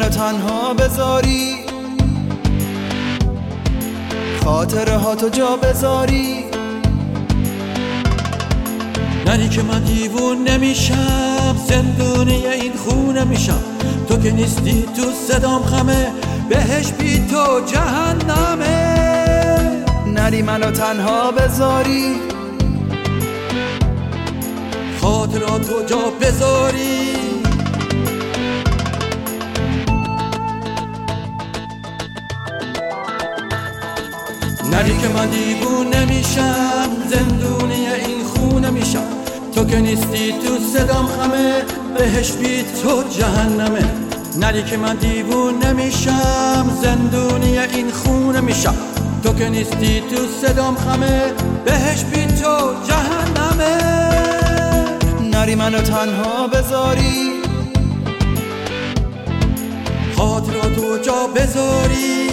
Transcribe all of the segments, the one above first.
منو تنها بذاری، خاطره ها تو جا بذاری. نری که من دیوون نمیشم، زندونی این خونه میشم. تو که نیستی تو صدام خمه، بهش بی تو جهنمه. نری منو تنها بذاری، خاطرات تو جا بذاری. نری که من دیوون نمیشم، زندونی این خونه میشم. تو که نیستی تو صدام خمه، بهش بی تو جهنمه. نری که من دیوون نمیشم، زندونی این خونه میشم. تو که نیستی تو صدام خمه، بهش بی تو جهنمه. نری منو تنها بذاری، خاطراتو جا بذاری.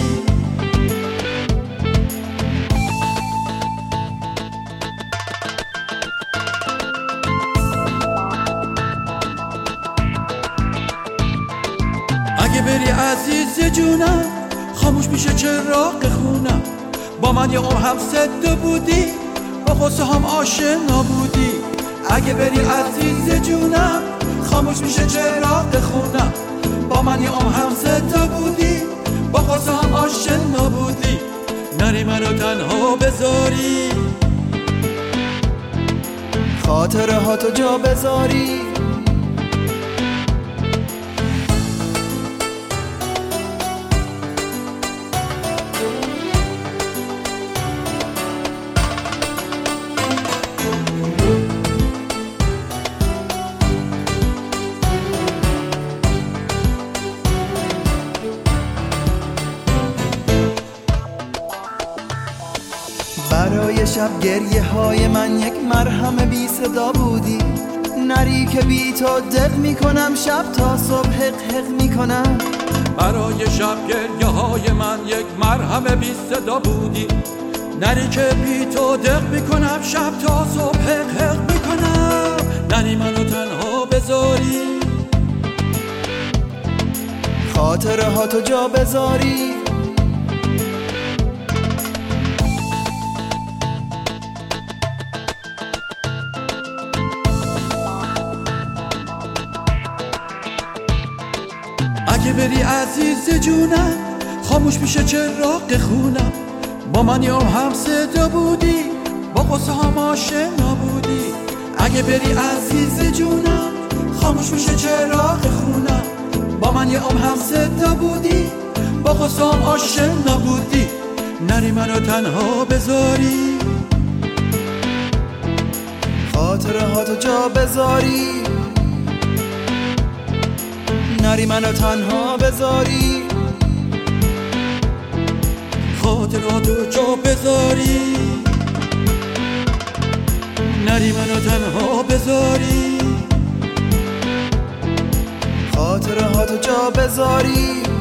اگه بری عزیز جونم، خاموش میشه چراغ خونم. با من یه عمر هم صد بودی، با قصه هم آشنا بودی. اگه بری عزیز جونم، خاموش میشه چراغ خونم. با من یه عمر هم صد بودی، با قصه هم آشنا بودی. نری منو تنها بذاری، خاطره ها تو جا بذاری. برای شب گریه های من یک مرهم بی صدا بودی. نری که بی تو دق میکنم، شب تا صبح حق حق میکنم. برای شب گریه های من یک مرهم بی صدا بودی. نری که بی تو دق میکنم، شب تا صبح حق حق میکنم. نری منو تنها بذاری، خاطره ها تو جا بذاری. اگه بری عزیز جونم، خاموش میشه چراغ خونم. با من یه عمر هم صدا بودی، با قصه هم آشنا بودی. اگه بری عزیز جونم، خاموش میشه چراغ خونم. با من یه عمر هم صدا بودی، با قصه هم آشنا بودی. نری منو تنها بذاری، خاطره ها تو جا بذاری. نری منو تنها بذاری، خاطراتو جا بذاری. نری منو تنها بذاری، خاطره ها تو جا بذاری.